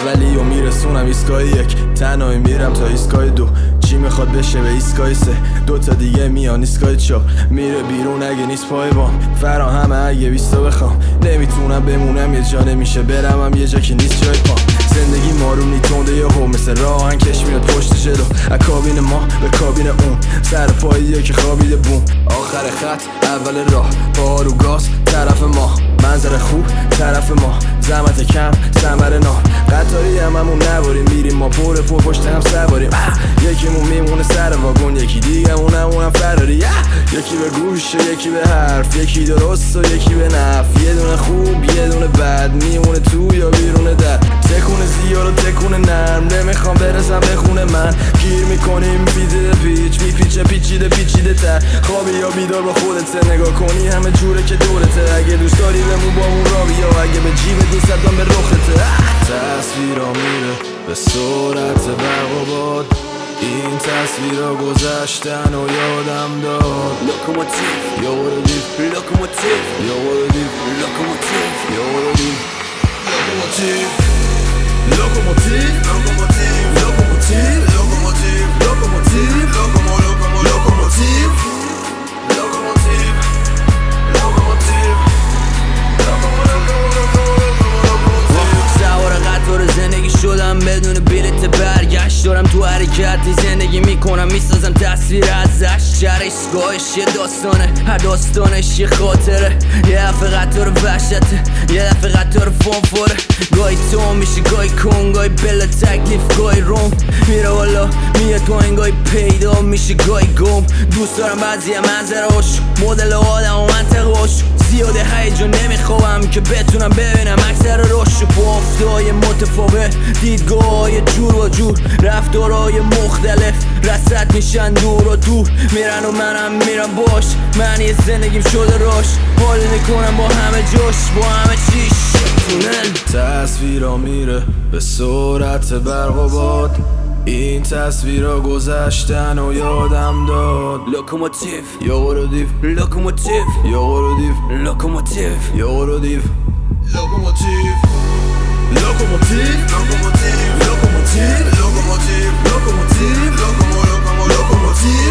ولی و میرسونم ایستگاه یک، تنهایی میرم تا ایستگاه دو. چی میخواد بشه به ایستگاه سه، دوتا دیگه میان ایستگاه چهار. میره بیرون اگه نیست پای بام، فراهمه اگه بیستا بخوام. نمیتونم بمونم یه جا، نمیشه برم هم یه جا که نیست جای پام. زندگی مارونی تنده یهو، مثل راهن کش میاد پشت جلو. از کابین ما به کابین اون، سر پاییه که خوابیده بوم. آخر خط اول راه، پا رو گاز طرف ما. منظر خوب طرف ما، زحمت کم ثمره نام. قطاری هممون نباریم، میریم ما پر پشت هم سواریم. یکیمون میمونه سر واگن، یکی دیگه اونم فراری. یکی به گوش و یکی به حرف، یکی درست و یکی به نفع. یه دونه خوب یه دونه بد، میمونه تو یا بیرون در. تکونه زیاد و تکونه نرم، نمیخوام برسم به خونه من. گیر میکنیم پیچیده پیچ، میپیچه پیچیده تر. خوابی یا بیدار با خودت، نگاه کنی همه جوره که دورته. اگه دوست داری بمون با اون را بیا، اگه به جیب دوست دادم به رخته. تصویرا میره به سرعت برق و باد، این تصویرا گذشتن و یادم داد. لوکوموتیو یوردیو، لوکوموتیو یوردیو، لوکوموتیو یوردیو، لوکوموتیو لوکوموتیو، لوکوموتیو لوکوموتیو، لوکوموتیو لوکوموتیو، لوکوموتیو سوار قطار زندگی شدم بدون بلیت برگشت. دارم تو حرکتی زندگی میکنم، میسازم تصویر ازش. ایستگاهش یه داستانه، هر داستانش یه خاطره. یه دفعه قطار وحشته، یه دفعه قطار فانفاره. گاهی تو میشه گاهی کن، گاهی بلا تکلیف گاهی روم. میره والا میاد پایین، گاهی پیدا میشه گاهی گم. دوست دارم بعضی منظرهاش، مدل آدم و منطقهاش. زیاده هیجان نمیخوام که بتونم ببینم اکثر روشو. بافتای متفاوت، دیدگاه‌های جور و جور، رفتارهای مختلف رصد میشن دور و دور. میرن و منم میرم باش، معنی زندگیم شده راش. حال میکنم با همه جاش، با همه چیش تونل. تصویرا میره به سرعت برق و باد، این تصویرا گذشتن و یادم داد. لوکوموتیو یوردیو، لوکوموتیو یوردیو، لوکوموتیو یوردیو، لوکوموتیو لوکوموتیو، لوکوموتیو لوکوموتیو، لوکوموتیو لوکوموتیو،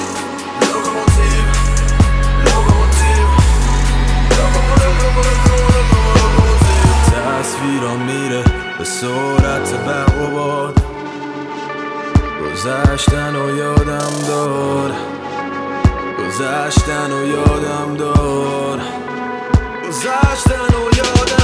تصویرا میره به سرعت برق و باد، گذشتن و یادم دار، گذشتن و یادم دار، گذشتن و یادم